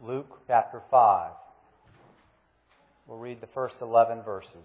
Luke chapter 5. We'll read the first 11 verses.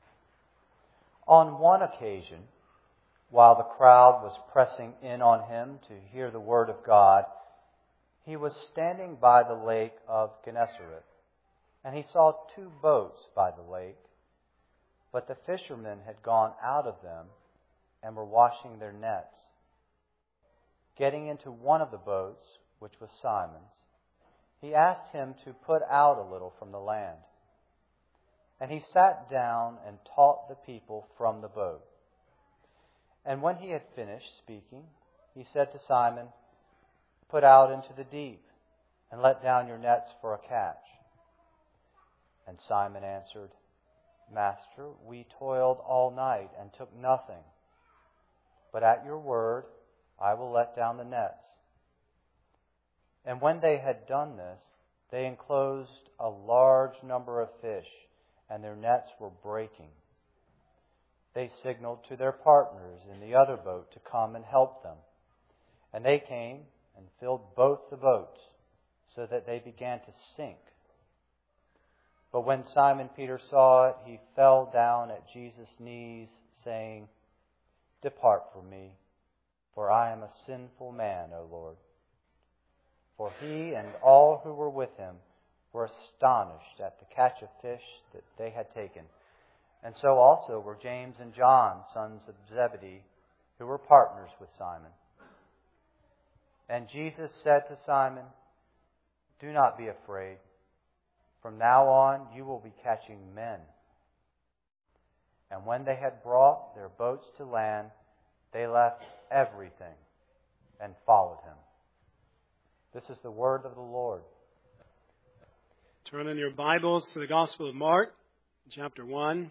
On one occasion, while the crowd was pressing in on him to hear the word of God, he was standing by the lake of Gennesaret, and he saw 2 boats by the lake, but the fishermen had gone out of them and were washing their nets. Getting into one of the boats, which was Simon's, he asked him to put out a little from the land. And he sat down and taught the people from the boat. And when he had finished speaking, he said to Simon, "Put out into the deep and let down your nets for a catch." And Simon answered, "Master, we toiled all night and took nothing. But at your word, I will let down the nets." And when they had done this, they enclosed a large number of fish, and their nets were breaking. They signaled to their partners in the other boat to come and help them. And they came and filled both the boats, so that they began to sink. But when Simon Peter saw it, he fell down at Jesus' knees, saying, "Depart from me, for I am a sinful man, O Lord." For he and all who were with him were astonished at the catch of fish that they had taken. And so also were James and John, sons of Zebedee, who were partners with Simon. And Jesus said to Simon, "Do not be afraid. From now on you will be catching men." And when they had brought their boats to land, they left everything and followed him. This is the word of the Lord. Turn in your Bibles to the Gospel of Mark, chapter 1.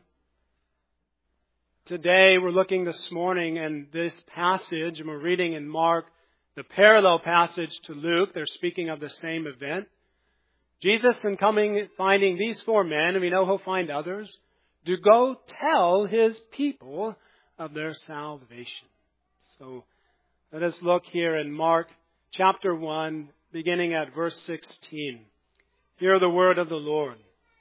Today we're looking this morning in this passage, and we're reading in Mark the parallel passage to Luke. They're speaking of the same event. Jesus, in coming, finding these 4 men, and we know he'll find others, to go tell his people of their salvation. So let us look here in Mark chapter 1, beginning at verse 16. Hear the word of the Lord.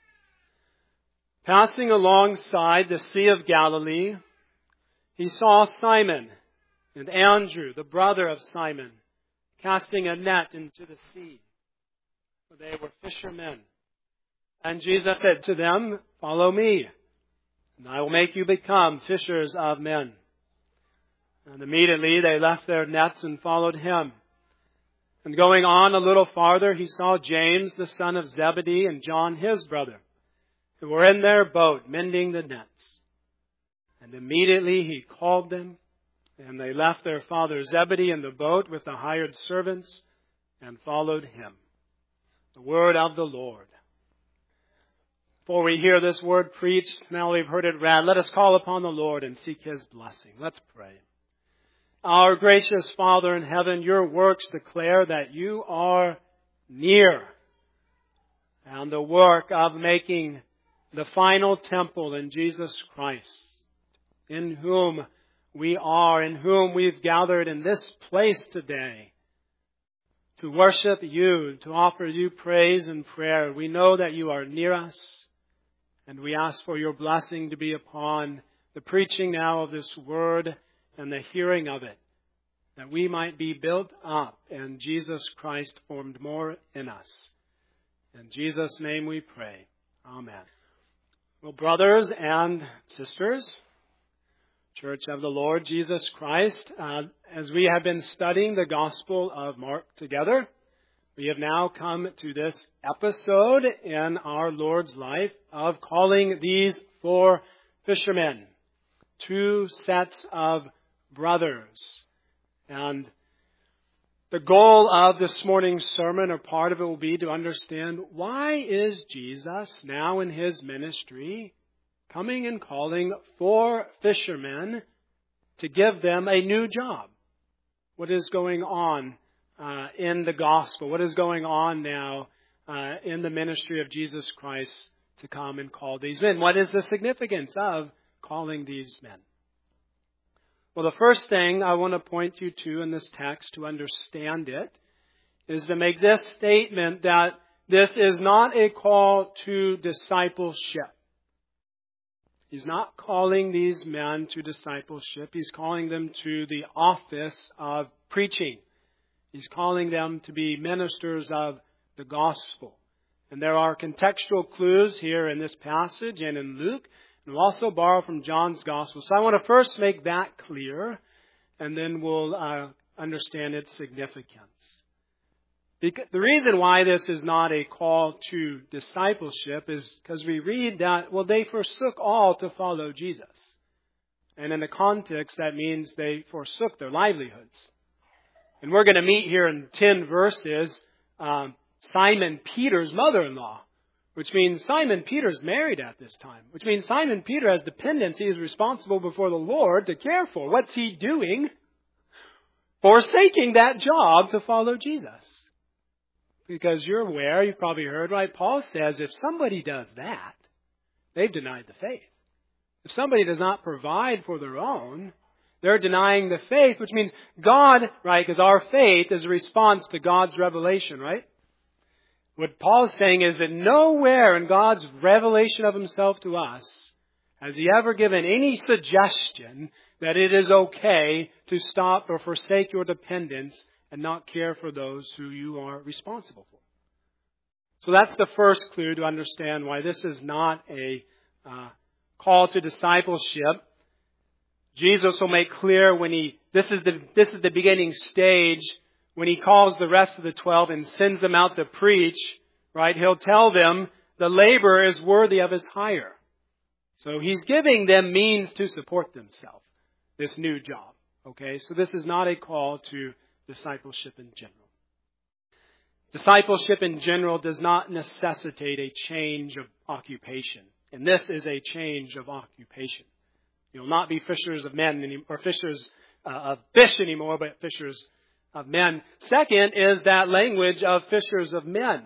Passing alongside the Sea of Galilee, he saw Simon and Andrew, the brother of Simon, casting a net into the sea, for they were fishermen. And Jesus said to them, "Follow me, and I will make you become fishers of men." And immediately they left their nets and followed him. And going on a little farther, he saw James, the son of Zebedee, and John, his brother, who were in their boat mending the nets. And immediately he called them, and they left their father Zebedee in the boat with the hired servants and followed him. The word of the Lord. Before we hear this word preached, now we've heard it read, let us call upon the Lord and seek his blessing. Let's pray. Our gracious Father in heaven, your works declare that you are near. And the work of making the final temple in Jesus Christ, in whom we are, in whom we've gathered in this place today, to worship you, to offer you praise and prayer. We know that you are near us, and we ask for your blessing to be upon the preaching now of this word and the hearing of it, that we might be built up and Jesus Christ formed more in us. In Jesus' name we pray. Amen. Well, brothers and sisters, Church of the Lord Jesus Christ, as we have been studying the Gospel of Mark together, we have now come to this episode in our Lord's life of calling these 4 fishermen, 2 sets of brothers. And the goal of this morning's sermon, or part of it, will be to understand why is Jesus now in his ministry coming and calling 4 fishermen to give them a new job. What is going on in the gospel? What is going on now in the ministry of Jesus Christ to come and call these men? What is the significance of calling these men? Well, the first thing I want to point you to in this text to understand it is to make this statement that This is not a call to discipleship. He's not calling these men to discipleship. He's calling them to the office of preaching. He's calling them to be ministers of the gospel. And there are contextual clues here in this passage and in Luke. And we'll also borrow from John's gospel. So I want to first make that clear, and then we'll understand its significance. The reason why this is not a call to discipleship is because we read that, well, they forsook all to follow Jesus. And in the context, that means they forsook their livelihoods. And we're going to meet here in 10 verses Simon Peter's mother-in-law, which means Simon Peter's married at this time, which means Simon Peter has dependents he is responsible before the Lord to care for. What's he doing? Forsaking that job to follow Jesus. Because you're aware, you've probably heard, right? Paul says if somebody does that, they've denied the faith. If somebody does not provide for their own, they're denying the faith, which means God, right? Because our faith is a response to God's revelation, right? What Paul's saying is that nowhere in God's revelation of Himself to us has He ever given any suggestion that it is okay to stop or forsake your dependence and not care for those who you are responsible for. So that's the first clue to understand why this is not a call to discipleship. Jesus will make clear when this is the beginning stage, when He calls the rest of the 12 and sends them out to preach, right? He'll tell them the laborer is worthy of his hire. So He's giving them means to support themselves, this new job. Okay, so this is not a call to discipleship in general. Discipleship in general does not necessitate a change of occupation. And this is a change of occupation. You'll not be fishers of men or fishers of fish anymore, but fishers of men. Second is that language of fishers of men.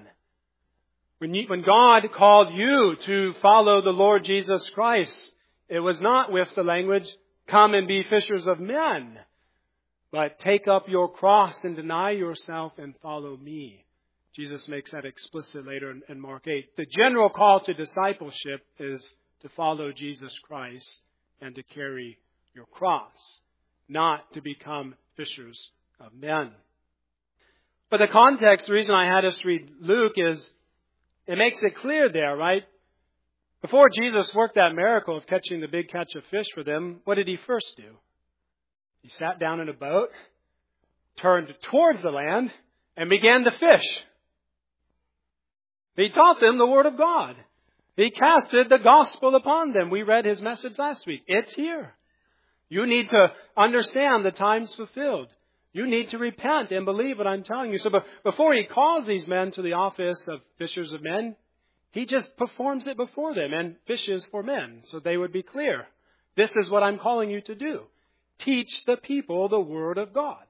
When God called you to follow the Lord Jesus Christ, it was not with the language, come and be fishers of men, but take up your cross and deny yourself and follow me. Jesus makes that explicit later in Mark 8. The general call to discipleship is to follow Jesus Christ and to carry your cross, not to become fishers of men. But the context, the reason I had us read Luke is it makes it clear there, right? Before Jesus worked that miracle of catching the big catch of fish for them, what did He first do? He sat down in a boat, turned towards the land, and began to fish. He taught them the Word of God. He casted the gospel upon them. We read His message last week. It's here. You need to understand the time's fulfilled. You need to repent and believe what I'm telling you. So before He calls these men to the office of fishers of men, He just performs it before them and fishes for men. So they would be clear. This is what I'm calling you to do. Teach the people the Word of God.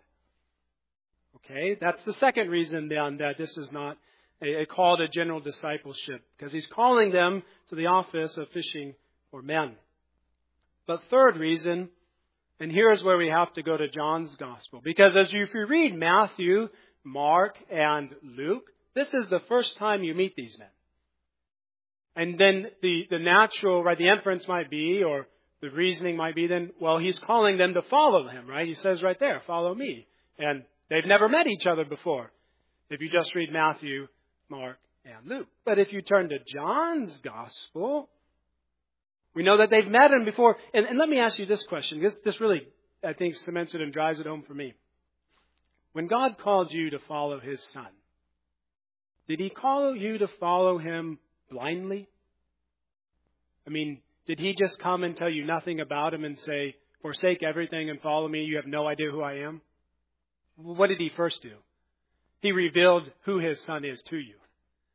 Okay, that's the second reason then that this is not a call to general discipleship, because He's calling them to the office of fishing for men. But third reason, and here's where we have to go to John's gospel, because if you read Matthew, Mark, and Luke, this is the first time you meet these men. And then the natural, right, the inference might be, or the reasoning might be then, well, He's calling them to follow Him, right? He says right there, follow me. And they've never met each other before, if you just read Matthew, Mark, and Luke. But if you turn to John's gospel, we know that they've met Him before. And let me ask you this question. This really, I think, cements it and drives it home for me. When God called you to follow His Son, did He call you to follow Him blindly? I mean, did He just come and tell you nothing about Him and say, forsake everything and follow me, you have no idea who I am? What did He first do? He revealed who His Son is to you.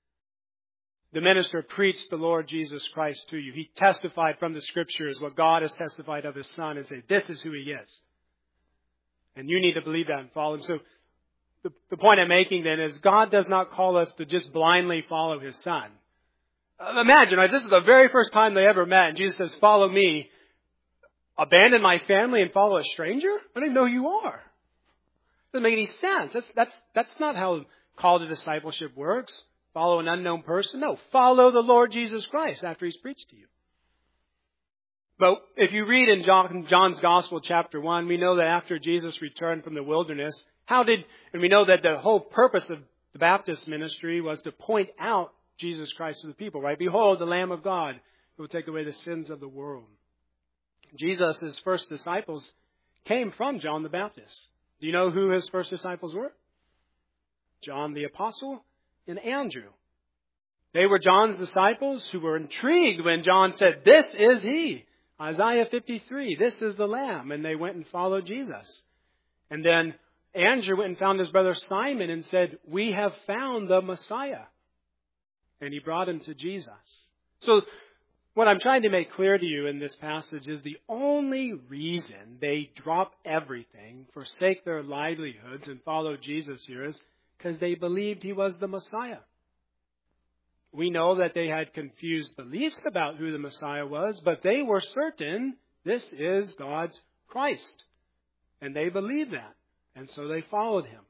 The minister preached the Lord Jesus Christ to you. He testified from the Scriptures what God has testified of His Son and said, this is who He is. And you need to believe that and follow Him. So the point I'm making then is God does not call us to just blindly follow His Son. Imagine, right, this is the very first time they ever met, and Jesus says, follow me. Abandon my family and follow a stranger? I don't even know who you are. Doesn't make any sense. That's not how call to discipleship works. Follow an unknown person? No, follow the Lord Jesus Christ after He's preached to you. But if you read in John's Gospel, chapter 1, we know that after Jesus returned from the wilderness, and we know that the whole purpose of the Baptist ministry was to point out Jesus Christ to the people, right? Behold, the Lamb of God who will take away the sins of the world. Jesus' first disciples came from John the Baptist. Do you know who his first disciples were? John the Apostle and Andrew. They were John's disciples who were intrigued when John said, "This is He." Isaiah 53, this is the Lamb. And they went and followed Jesus. And then Andrew went and found his brother Simon and said, "We have found the Messiah." And he brought him to Jesus. So what I'm trying to make clear to you in this passage is the only reason they drop everything, forsake their livelihoods, and follow Jesus here is because they believed He was the Messiah. We know that they had confused beliefs about who the Messiah was, but they were certain this is God's Christ. And they believed that. And so they followed Him.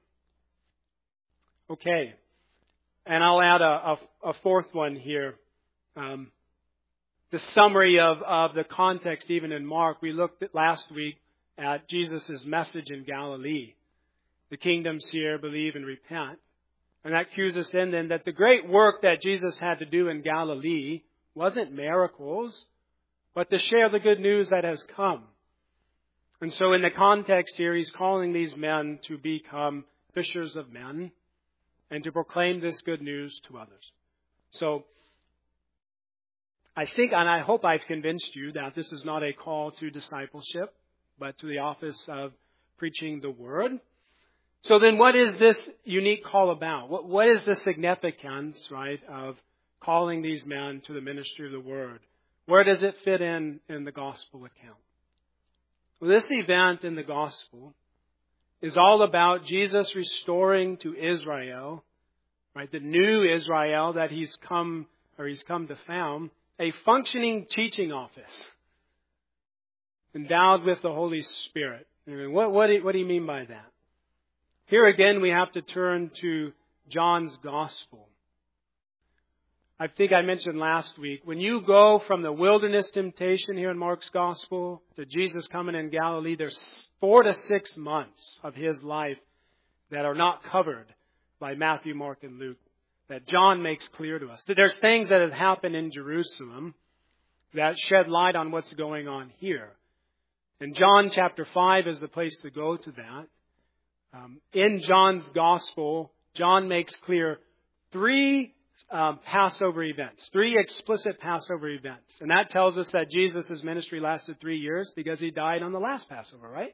Okay. And I'll add a fourth one here. The summary of the context even in Mark. We looked at last week at Jesus' message in Galilee. The kingdom's here, believe and repent. And that cues us in then that the great work that Jesus had to do in Galilee wasn't miracles, but to share the good news that has come. And so in the context here, He's calling these men to become fishers of men and to proclaim this good news to others. So I think, and I hope I've convinced you that this is not a call to discipleship, but to the office of preaching the Word. So then what is this unique call about? What is the significance, right, of calling these men to the ministry of the Word? Where does it fit in the gospel account? Well, this event in the gospel is all about Jesus restoring to Israel, right, the new Israel that He's come to found, a functioning teaching office endowed with the Holy Spirit. I mean, what do you mean by that? Here again, we have to turn to John's Gospel. I think I mentioned last week, when you go from the wilderness temptation here in Mark's Gospel to Jesus coming in Galilee, there's 4 to 6 months of His life that are not covered by Matthew, Mark, and Luke, that John makes clear to us. There's things that have happened in Jerusalem that shed light on what's going on here. And John chapter 5 is the place to go to that. In John's Gospel, John makes clear 3 Passover events, 3 explicit Passover events. And that tells us that Jesus' ministry lasted 3 years because He died on the last Passover, right?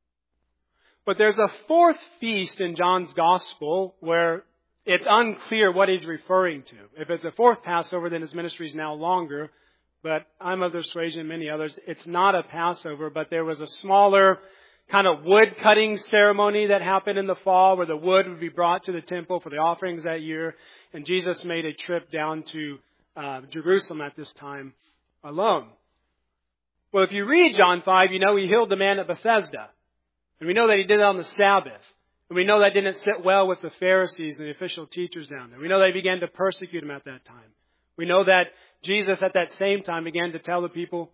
But there's a 4th feast in John's Gospel where it's unclear what He's referring to. If it's a 4th Passover, then His ministry is now longer. But I'm of the persuasion, many others, it's not a Passover, but there was a smaller kind of wood cutting ceremony that happened in the fall where the wood would be brought to the temple for the offerings that year. And Jesus made a trip down to Jerusalem at this time alone. Well, if you read John 5, you know He healed the man at Bethesda. And we know that He did it on the Sabbath. And we know that didn't sit well with the Pharisees and the official teachers down there. We know they began to persecute Him at that time. We know that Jesus at that same time began to tell the people,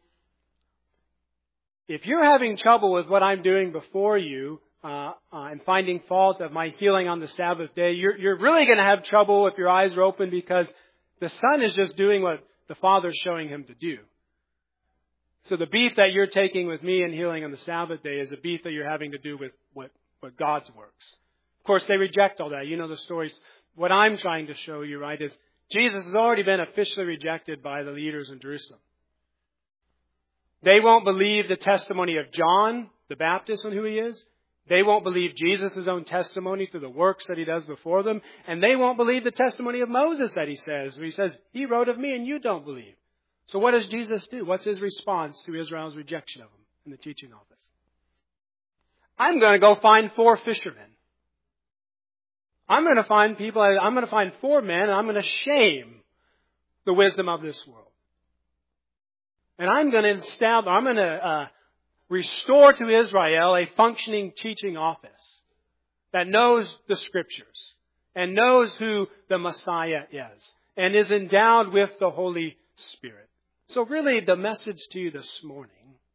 if you're having trouble with what I'm doing before you and finding fault of my healing on the Sabbath day, you're really going to have trouble if your eyes are open because the Son is just doing what the Father's showing Him to do. So the beef that you're taking with me and healing on the Sabbath day is a beef that you're having to do with what God's works. Of course, they reject all that. You know the stories. What I'm trying to show you, right, is Jesus has already been officially rejected by the leaders in Jerusalem. They won't believe the testimony of John the Baptist on who He is. They won't believe Jesus' own testimony through the works that He does before them. And they won't believe the testimony of Moses that He says. He says, He wrote of me and you don't believe. So what does Jesus do? What's His response to Israel's rejection of Him in the teaching office? I'm going to go find 4 fishermen. I'm going to find 4 men, and I'm going to shame the wisdom of this world. And I'm going to restore to Israel a functioning teaching office that knows the Scriptures and knows who the Messiah is and is endowed with the Holy Spirit. So really the message to you this morning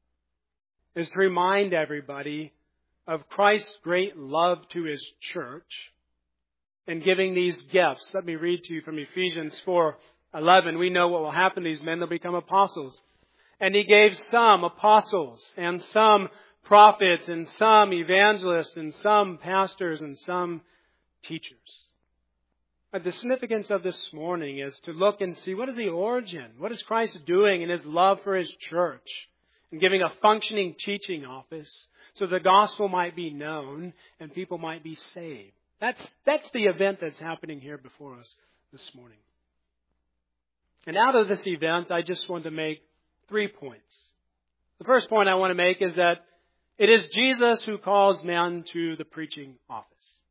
is to remind everybody of Christ's great love to His church and giving these gifts. Let me read to you from Ephesians 4:11. We know what will happen to these men. They'll become apostles. And He gave some apostles and some prophets and some evangelists and some pastors and some teachers. But the significance of this morning is to look and see what is the origin? What is Christ doing in His love for His church and giving a functioning teaching office so the gospel might be known and people might be saved. That's the event that's happening here before us this morning. And out of this event, I just want to make 3 points. The first point I want to make is that it is Jesus who calls men to the preaching office.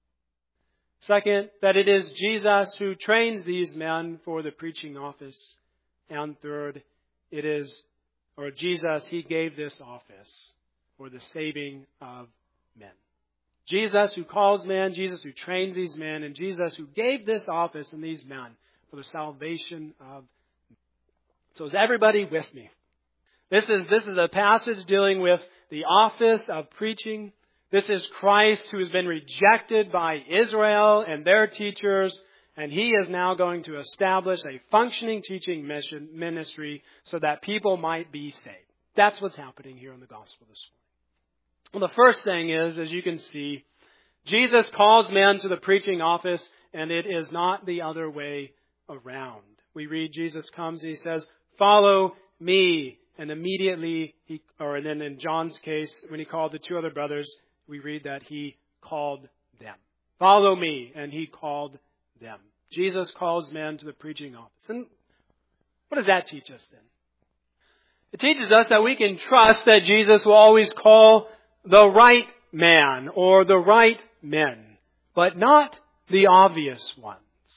Second, that it is Jesus who trains these men for the preaching office. And third, it is, or Jesus, He gave this office for the saving of men. Jesus who calls men, Jesus who trains these men, and Jesus who gave this office and these men for the salvation of men. So is everybody with me? This is a passage dealing with the office of preaching. This is Christ who has been rejected by Israel and their teachers, and He is now going to establish a functioning teaching ministry so that people might be saved. That's what's happening here in the gospel this morning. Well, the first thing is, as you can see, Jesus calls men to the preaching office, and it is not the other way around. We read Jesus comes and He says, "Follow me." And immediately, and then in John's case, when He called the 2 other brothers, we read that He called them. "Follow me," and He called them. Jesus calls men to the preaching office. And what does that teach us then? It teaches us that we can trust that Jesus will always call the right man or the right men, but not the obvious ones.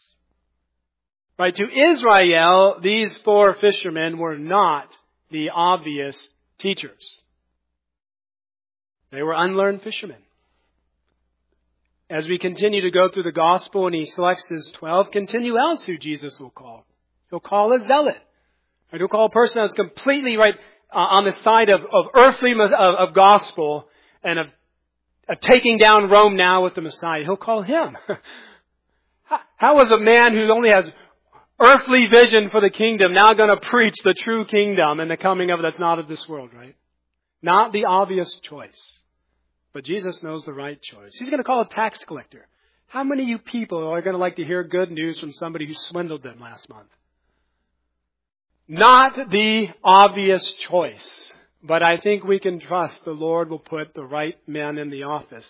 Right? To Israel, these 4 fishermen were not the obvious teachers. They were unlearned fishermen. As we continue to go through the gospel and He selects His 12, continue else who Jesus will call. He'll call a zealot. Right? He'll call a person that's completely right on the side of earthly of gospel and of taking down Rome now with the Messiah. He'll call him. How is a man who only has earthly vision for the kingdom now going to preach the true kingdom and the coming of it that's not of this world, right? Not the obvious choice. But Jesus knows the right choice. He's going to call a tax collector. How many of you people are going to like to hear good news from somebody who swindled them last month? Not the obvious choice. But I think we can trust the Lord will put the right men in the office.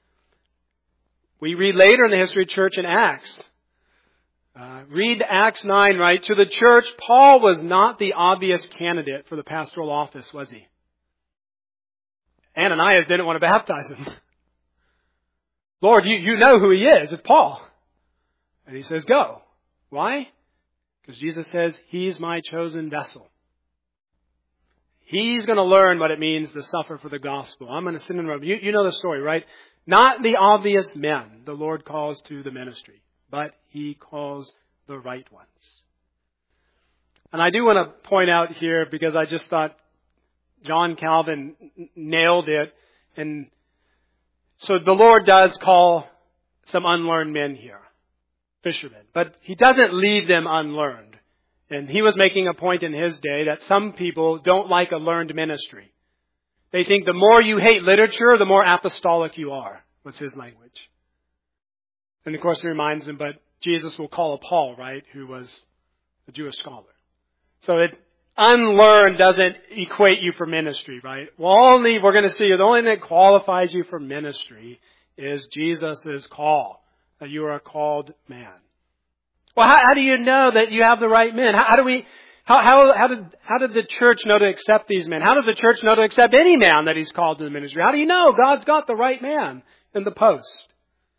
We read later in the history of church in Acts. Read Acts 9, right? To the church, Paul was not the obvious candidate for the pastoral office, was he? Ananias didn't want to baptize him. Lord, you know who he is. It's Paul. And he says, go. Why? Because Jesus says, He's my chosen vessel. He's going to learn what it means to suffer for the gospel. I'm going to sit in Rome. You know the story, right? Not the obvious men the Lord calls to the ministry, but He calls the right ones. And I do want to point out here, because I just thought John Calvin nailed it. And so the Lord does call some unlearned men here, fishermen, but He doesn't leave them unlearned. And he was making a point in his day that some people don't like a learned ministry. They think the more you hate literature, the more apostolic you are, was his language. And of course, he reminds them, but Jesus will call a Paul, right, who was a Jewish scholar. So unlearned doesn't equate you for ministry, right? We're going to see the only thing that qualifies you for ministry is Jesus' call, that you are a called man. Well, how do you know that you have the right men? How did the church know to accept these men? How does the church know to accept any man that He's called to the ministry? How do you know God's got the right man in the post?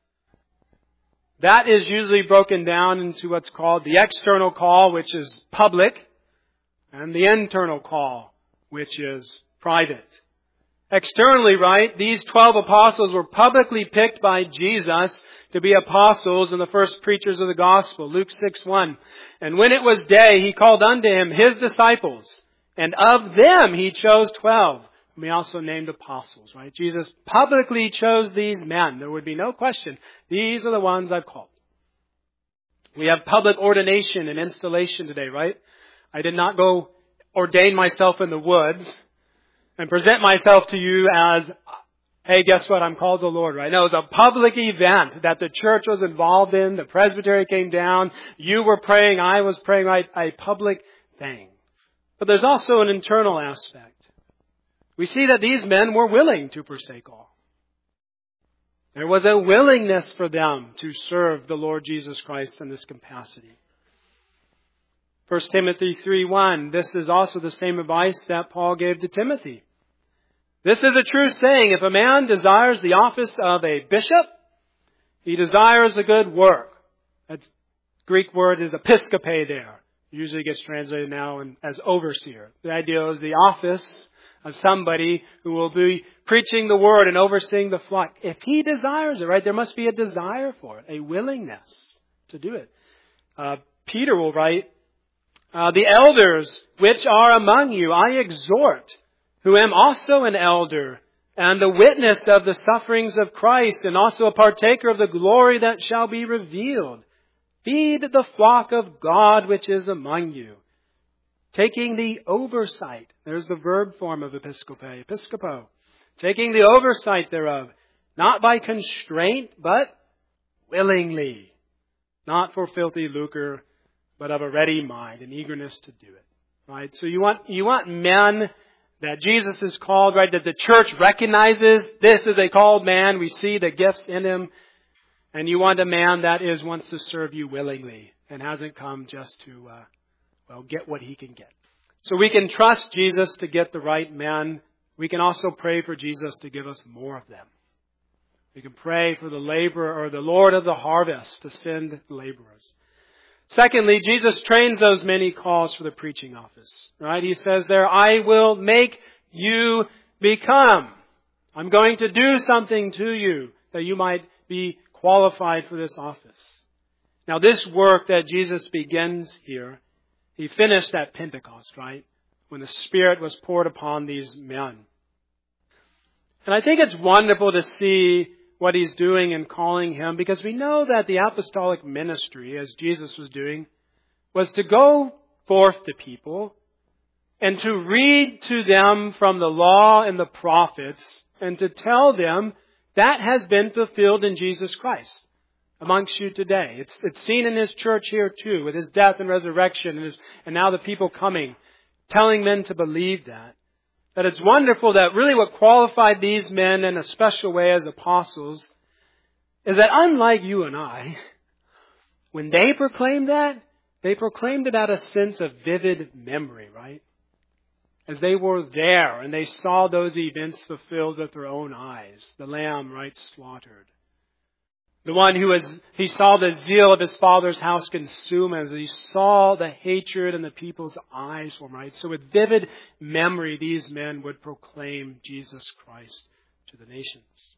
That is usually broken down into what's called the external call, which is public, and the internal call, which is private. Externally, right, these 12 apostles were publicly picked by Jesus to be apostles and the first preachers of the gospel. Luke 6:1. And when it was day, he called unto him his disciples, and of them he chose 12, whom he also named apostles, right? Jesus publicly chose these men. There would be no question. These are the ones I've called. We have public ordination and installation today, right? I did not go ordain myself in the woods and present myself to you as, hey, guess what? I'm called the Lord, right? No, it was a public event that the church was involved in. The presbytery came down. You were praying. I was praying, right? A public thing. But there's also an internal aspect. We see that these men were willing to forsake all. There was a willingness for them to serve the Lord Jesus Christ in this capacity. 1 Timothy 3:1, this is also the same advice that Paul gave to Timothy. This is a true saying, if a man desires the office of a bishop, he desires a good work. That Greek word is episkope there. Usually gets translated now as overseer. The idea is the office of somebody who will be preaching the word and overseeing the flock. If he desires it, right, there must be a desire for it, a willingness to do it. Peter will write, the elders which are among you, I exhort, who am also an elder, and the witness of the sufferings of Christ, and also a partaker of the glory that shall be revealed. Feed the flock of God which is among you, taking the oversight. There's the verb form of episkope, episkopo. Taking the oversight thereof, not by constraint, but willingly. Not for filthy lucre, but of a ready mind, an eagerness to do it. Right? So you want men that Jesus is called, right? That the church recognizes this is a called man. We see the gifts in him. And you want a man that wants to serve you willingly and hasn't come just to, get what he can get. So we can trust Jesus to get the right men. We can also pray for Jesus to give us more of them. We can pray for the laborer or the Lord of the harvest to send laborers. Secondly, Jesus trains those men he calls for the preaching office. Right? He says there, I will make you become. I'm going to do something to you that you might be qualified for this office. Now this work that Jesus begins here, he finished at Pentecost, right? When the Spirit was poured upon these men. And I think it's wonderful to see what he's doing in calling him, because we know that the apostolic ministry, as Jesus was doing, was to go forth to people and to read to them from the law and the prophets and to tell them that has been fulfilled in Jesus Christ amongst you today. It's seen in his church here too, with his death and resurrection and now the people coming, telling men to believe that. That it's wonderful that really what qualified these men in a special way as apostles is that unlike you and I, when they proclaimed that, they proclaimed it out of a sense of vivid memory, right? As they were there and they saw those events fulfilled with their own eyes. The lamb, right, slaughtered. The one he saw the zeal of his father's house consume as he saw the hatred in the people's eyes for him, right? So with vivid memory, these men would proclaim Jesus Christ to the nations.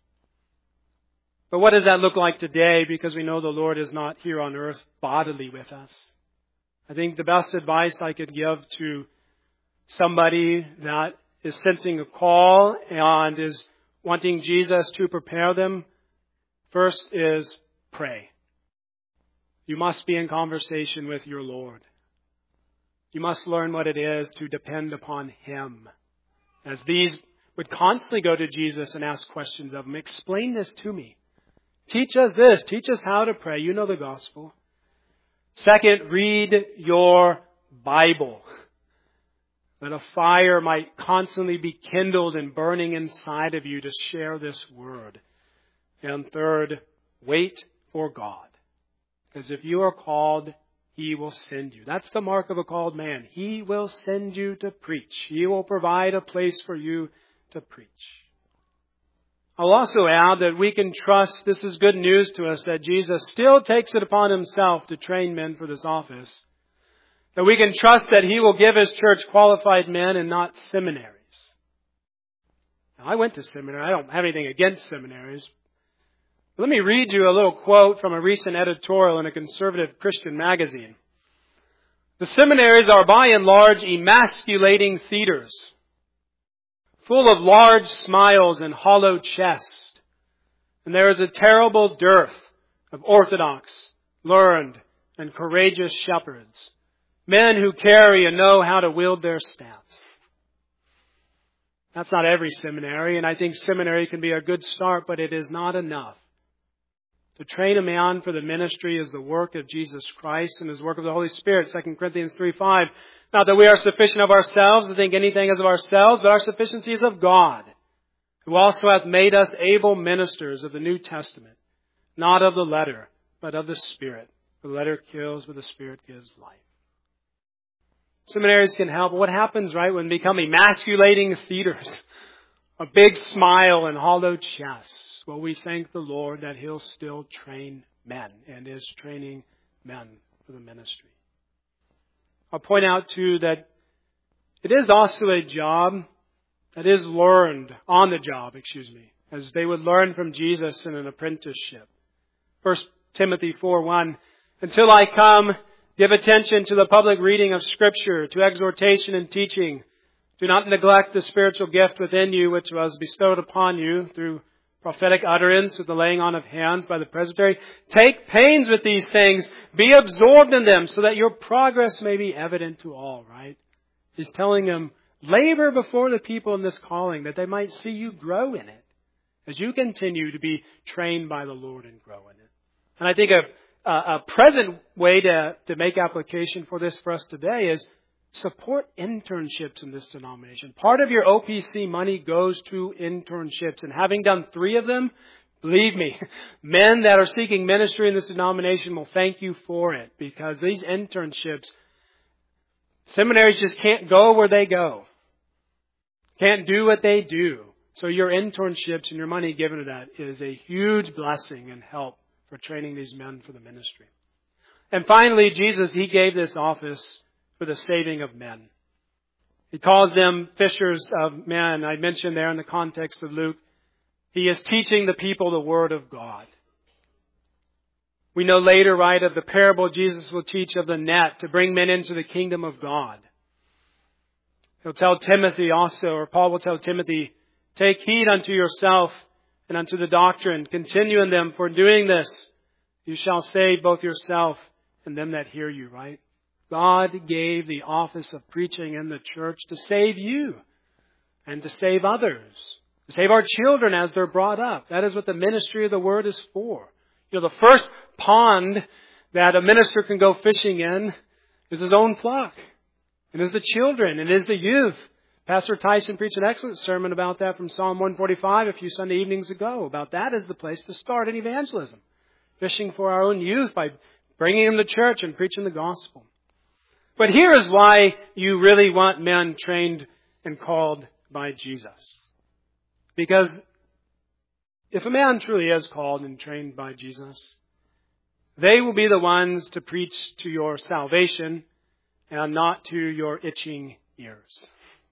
But what does that look like today? Because we know the Lord is not here on earth bodily with us. I think the best advice I could give to somebody that is sensing a call and is wanting Jesus to prepare them, first is pray. You must be in conversation with your Lord. You must learn what it is to depend upon Him. As these would constantly go to Jesus and ask questions of Him. Explain this to me. Teach us this. Teach us how to pray. You know the gospel. Second, read your Bible. That a fire might constantly be kindled and burning inside of you to share this word. And third, wait for God. Because if you are called, He will send you. That's the mark of a called man. He will send you to preach. He will provide a place for you to preach. I'll also add that we can trust, this is good news to us, that Jesus still takes it upon Himself to train men for this office. That we can trust that He will give His church qualified men and not seminaries. Now, I went to seminary. I don't have anything against seminaries. But let me read you a little quote from a recent editorial in a conservative Christian magazine. The seminaries are by and large emasculating theaters, full of large smiles and hollow chests. And there is a terrible dearth of orthodox, learned, and courageous shepherds, men who carry and know how to wield their staffs. That's not every seminary, and I think seminary can be a good start, but it is not enough. To train a man for the ministry is the work of Jesus Christ and His work of the Holy Spirit. 2 Corinthians 3:5. Not that we are sufficient of ourselves to think anything as of ourselves, but our sufficiency is of God, who also hath made us able ministers of the New Testament, not of the letter, but of the Spirit. The letter kills, but the Spirit gives life. Seminaries can help. What happens, right, when they become emasculating theaters? A big smile and hollow chests. Well, we thank the Lord that He'll still train men and is training men for the ministry. I'll point out, too, that it is also a job that is learned on the job, as they would learn from Jesus in an apprenticeship. 1 Timothy 4:1, until I come, give attention to the public reading of Scripture, to exhortation and teaching. Do not neglect the spiritual gift within you, which was bestowed upon you through prophetic utterance with the laying on of hands by the presbytery. Take pains with these things. Be absorbed in them so that your progress may be evident to all, right? He's telling them, labor before the people in this calling that they might see you grow in it as you continue to be trained by the Lord and grow in it. And I think a present way to make application for this for us today is support internships in this denomination. Part of your OPC money goes to internships. And having done 3 of them, believe me, men that are seeking ministry in this denomination will thank you for it. Because these internships, seminaries just can't go where they go. Can't do what they do. So your internships and your money given to that is a huge blessing and help for training these men for the ministry. And finally, Jesus, He gave this office for the saving of men. He calls them fishers of men. I mentioned there in the context of Luke, He is teaching the people the Word of God. We know later, right, of the parable Jesus will teach of the net to bring men into the kingdom of God. He'll tell Timothy also, or Paul will tell Timothy, take heed unto yourself and unto the doctrine. Continue in them, for in doing this you shall save both yourself and them that hear you, right? God gave the office of preaching in the church to save you and to save others, to save our children as they're brought up. That is what the ministry of the Word is for. You know, the first pond that a minister can go fishing in is his own flock. And is the children, and is the youth. Pastor Tyson preached an excellent sermon about that from Psalm 145 a few Sunday evenings ago. About that is the place to start in evangelism. Fishing for our own youth by bringing them to church and preaching the gospel. But here is why you really want men trained and called by Jesus. Because if a man truly is called and trained by Jesus, they will be the ones to preach to your salvation and not to your itching ears.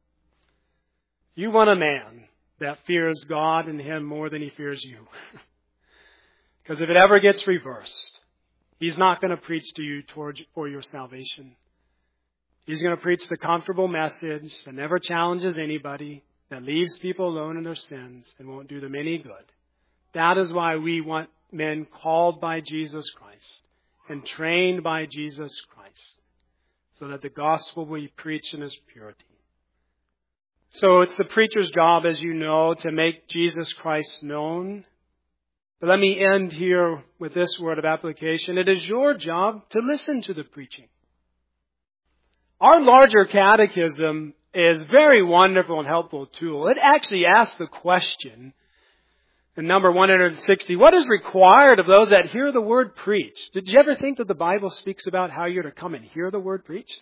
You want a man that fears God and Him more than he fears you. Because if it ever gets reversed, he's not going to preach to you for your salvation. He's going to preach the comfortable message that never challenges anybody, that leaves people alone in their sins and won't do them any good. That is why we want men called by Jesus Christ and trained by Jesus Christ, so that the gospel will be preached in its purity. So it's the preacher's job, as you know, to make Jesus Christ known. But let me end here with this word of application. It is your job to listen to the preaching. Our larger catechism is a very wonderful and helpful tool. It actually asks the question in number 160, what is required of those that hear the word preached? Did you ever think that the Bible speaks about how you're to come and hear the word preached?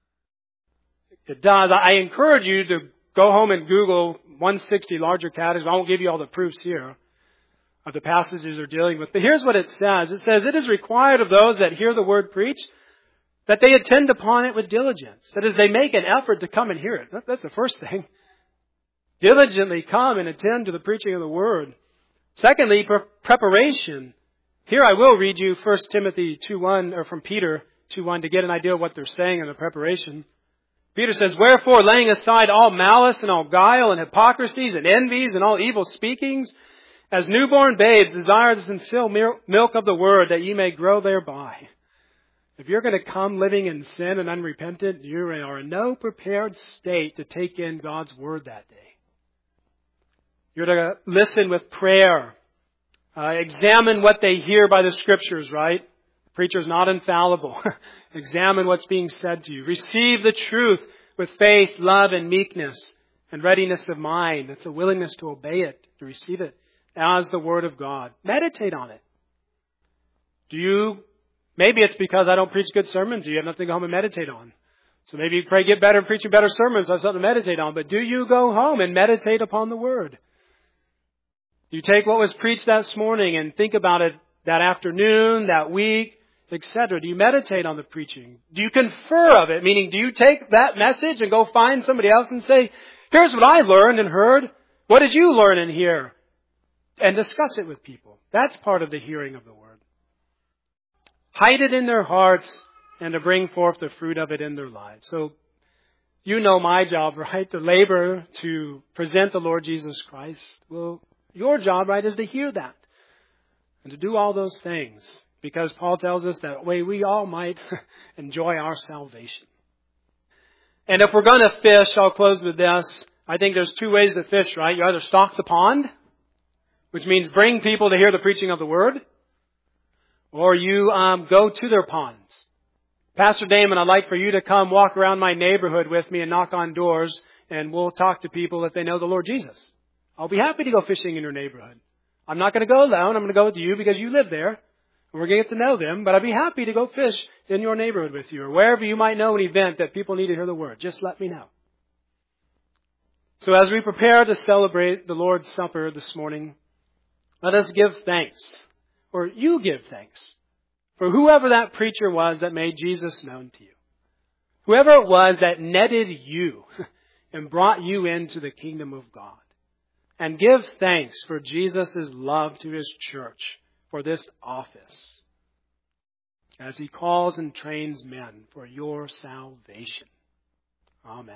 It does. I encourage you to go home and Google 160 larger catechism. I won't give you all the proofs here of the passages they're dealing with. But here's what it says. It says, it is required of those that hear the word preached that they attend upon it with diligence. That is, they make an effort to come and hear it. That's the first thing. Diligently come and attend to the preaching of the word. Secondly, preparation. Here I will read you 1 Timothy 2:1, or from Peter 2:1, to get an idea of what they're saying in the preparation. Peter says, "Wherefore, laying aside all malice and all guile and hypocrisies and envies and all evil speakings, as newborn babes desire the sincere milk of the word, that ye may grow thereby." If you're going to come living in sin and unrepentant, you are in no prepared state to take in God's word that day. You're to listen with prayer. Examine what they hear by the Scriptures, right? The preacher's not infallible. Examine what's being said to you. Receive the truth with faith, love, and meekness, and readiness of mind. It's a willingness to obey it, to receive it as the Word of God. Meditate on it. Maybe it's because I don't preach good sermons. You have nothing to go home and meditate on. So maybe you pray, get better and preaching better sermons. That's something to meditate on. But do you go home and meditate upon the Word? Do you take what was preached this morning and think about it that afternoon, that week, etc.? Do you meditate on the preaching? Do you confer of it? Meaning, do you take that message and go find somebody else and say, here's what I learned and heard. What did you learn and hear? And discuss it with people. That's part of the hearing of the Word. Hide it in their hearts and to bring forth the fruit of it in their lives. So, you know my job, right? To labor to present the Lord Jesus Christ. Well, your job, right, is to hear that and to do all those things, because Paul tells us that way we all might enjoy our salvation. And if we're going to fish, I'll close with this. I think there's two ways to fish, right? You either stock the pond, which means bring people to hear the preaching of the Word, or you go to their ponds. Pastor Damon, I'd like for you to come walk around my neighborhood with me and knock on doors, and we'll talk to people if they know the Lord Jesus. I'll be happy to go fishing in your neighborhood. I'm not going to go alone. I'm going to go with you because you live there. We're going to get to know them. But I'd be happy to go fish in your neighborhood with you, or wherever you might know an event that people need to hear the Word. Just let me know. So as we prepare to celebrate the Lord's Supper this morning, let us give thanks, or you give thanks, for whoever that preacher was that made Jesus known to you. Whoever it was that netted you and brought you into the kingdom of God. And give thanks for Jesus' love to His church for this office, as He calls and trains men for your salvation. Amen.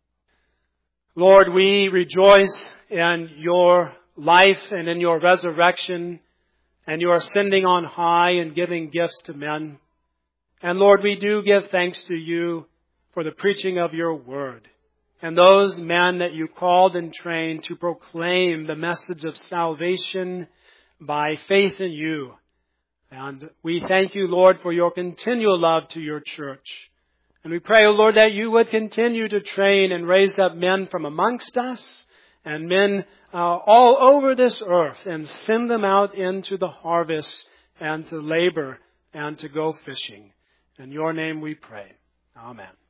Lord, we rejoice in your life and in your resurrection and your ascending on high and giving gifts to men. And Lord, we do give thanks to you for the preaching of your word and those men that you called and trained to proclaim the message of salvation by faith in you. And we thank you, Lord, for your continual love to your church. And we pray, O Lord, that you would continue to train and raise up men from amongst us and men all over this earth, and send them out into the harvest and to labor and to go fishing. In your name we pray. Amen.